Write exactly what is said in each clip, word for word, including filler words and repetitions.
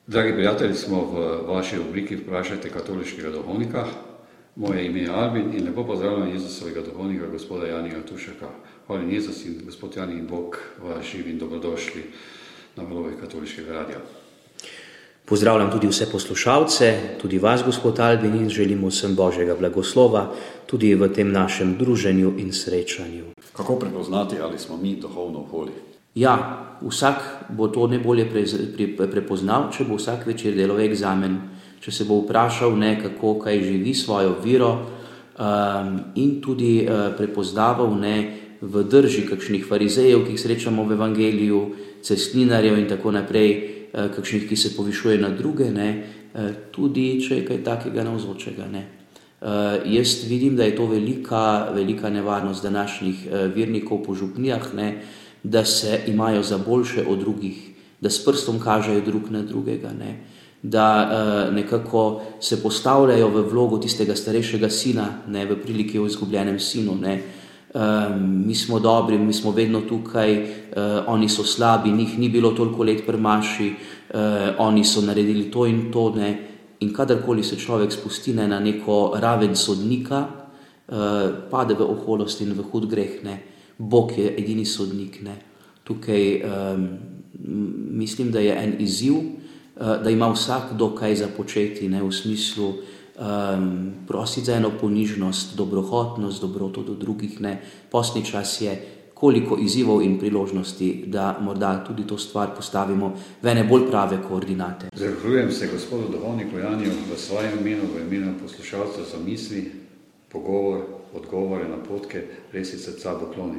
Dragi prijatelji, smo v vaši obliki Vprašajte katoliškega duhovnika. Moje ime je Albin in lepo pozdravljam Jezusovega duhovnika, gospoda Janija Tušeka. Hvala Jezus in gospod Jani in Bog vas živi in dobrodošli na valovih katoliškega radia. Pozdravljam tudi vse poslušalce, tudi vas, gospod Albin, in želimo vsem Božjega blagoslova tudi v tem našem druženju in srečanju. Kako prepoznati, ali smo mi duhovno v holi? Ja, vsak bo to najbolje prepoznal, če bo vsak večer delal egzamen, če se bo vprašal, ne, kako kaj živi svojo vero um, in tudi uh, prepoznaval ne, v drži kakšnih farizejev, ki jih srečamo v evangeliju, cestninarjev in tako naprej, uh, kakšnih, ki se povišuje na druge, ne, uh, tudi če je kaj takega navzočega. Ne. Uh, jaz vidim, da je to velika, velika nevarnost današnjih uh, vernikov po župnijah, ne, da se imajo za boljše od drugih, da s prstom kažejo drug na drugega, ne? Da uh, nekako se postavljajo v vlogo tistega starejšega sina, ne? V priliki o izgubljenem sinu. Ne? Um, mi smo dobri, mi smo vedno tukaj, uh, oni so slabi, njih ni bilo toliko let pri maši, uh, oni so naredili to in to. Ne? In kadarkoli se človek spusti ne, na neko raven sodnika, uh, pade v oholost in v hud greh. Ne? Bog je edini sodnik. Ne. Tukaj um, mislim, da je en izziv, uh, da ima vsak do kaj započeti, ne, v smislu um, prositi za eno ponižnost, dobrohotnost, dobroto do drugih. Ne. Postni čas je, koliko izzivov in priložnosti, da morda tudi to stvar postavimo v ene bolj prave koordinate. Zahvaljujem se gospodu duhovniku Janiju v svojem imenu, v imenu poslušalcev za misli, pogovor, odgovore, napotke, res iz srca pokloni.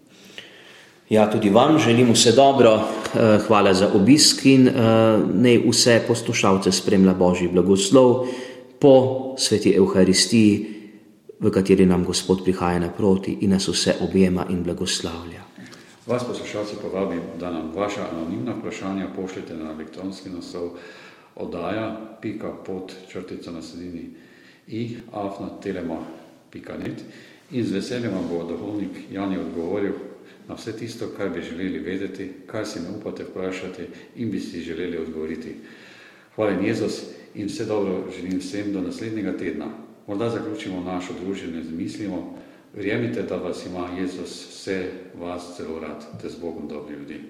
Ja, tudi vam želim vse dobro, hvala za obisk in naj vse poslušalce spremlja Božji blagoslov po sveti Evharistiji, v kateri nam Gospod prihaja naproti in nas vse objema in blagoslavlja. Vas poslušalci povabim, da nam vaša anonimna vprašanja pošljete na elektronski naslov oddaja pika pod črtica na sredini i afna telema pika net in z veseljem vam bo duhovnik Jani odgovoril na vse tisto, kar bi želeli vedeti, kar si ne upate vprašati in bi si želeli odgovoriti. Hvala Jezus in vse dobro želim vsem do naslednjega tedna. Morda zaključimo našo druženje z mislimo, verjemite, da vas ima Jezus vse vas zelo rad, te z Bogom dobri ljudi.